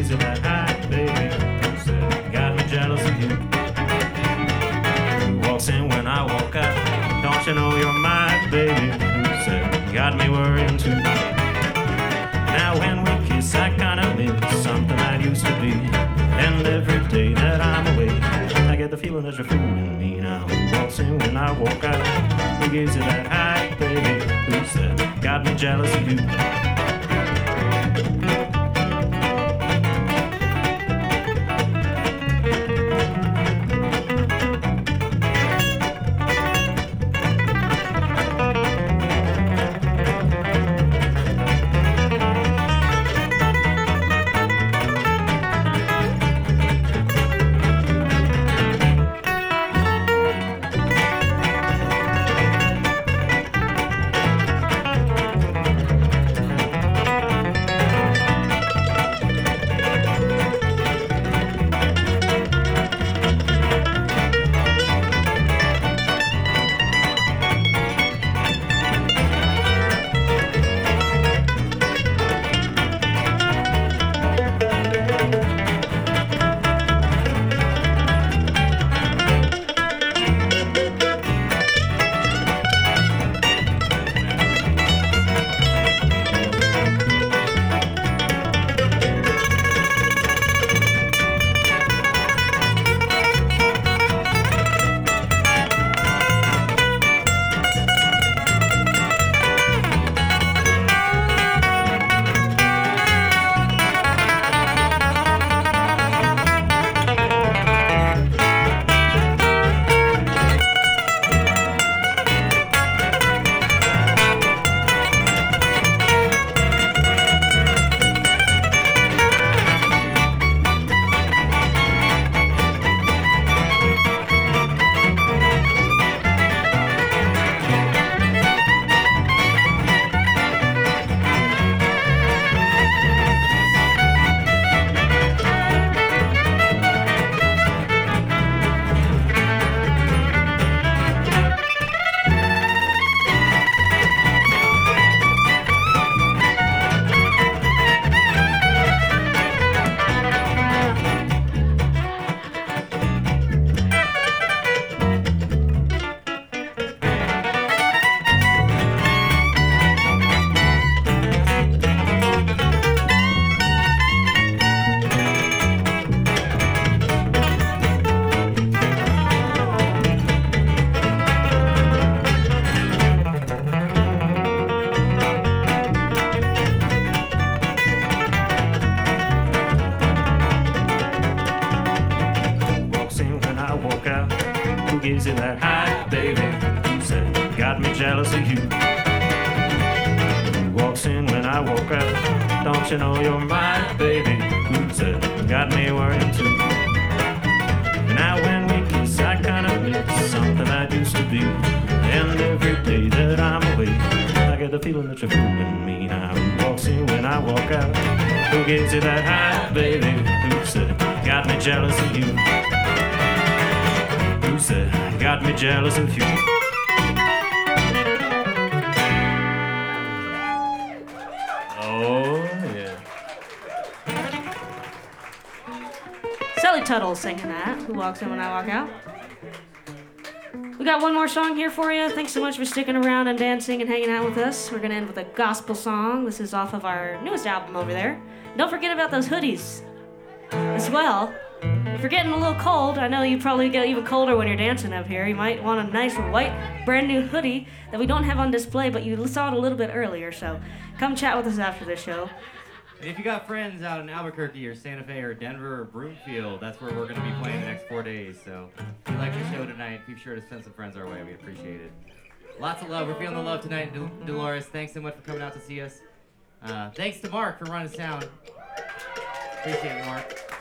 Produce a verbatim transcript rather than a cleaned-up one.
gives you that high, baby? Who said, got me jealous of you? Who walks in when I walk out? Don't you know you're my baby? Who said, got me worrying too? Now when we kiss, I kinda miss something that used to be. And every day that I'm away, I get the feeling that you're fooling me. Now who walks in when I walk out? Who gives you that high, baby? Who said, got me jealous of you? Gives you that high, baby? Who said, got me jealous of you? Who walks in when I walk out? Don't you know you're my baby? Who said, got me worrying too? Now when we kiss, I kinda miss something that used to be. And every day that I'm away, I get the feeling that you're fooling me. Now who walks in when I walk out? Who gives you that high, baby? Who said, got me jealous of you? Who said, got me jealous of you? Oh, yeah. Sally Tuttle singing that. Who walks in when I walk out? We got one more song here for you. Thanks so much for sticking around and dancing and hanging out with us. We're going to end with a gospel song. This is off of our newest album over there. Don't forget about those hoodies as well. If you're getting a little cold, I know you probably get even colder when you're dancing up here. You might want a nice white, brand new hoodie that we don't have on display, but you saw it a little bit earlier. So come chat with us after the show. And if you got friends out in Albuquerque or Santa Fe or Denver or Broomfield, that's where we're going to be playing the next four days. So if you like the show tonight, be sure to send some friends our way. We appreciate it. Lots of love. We're feeling the love tonight, Del- Dolores. Thanks so much for coming out to see us. Uh, thanks to Mark for running sound. Appreciate it, Mark.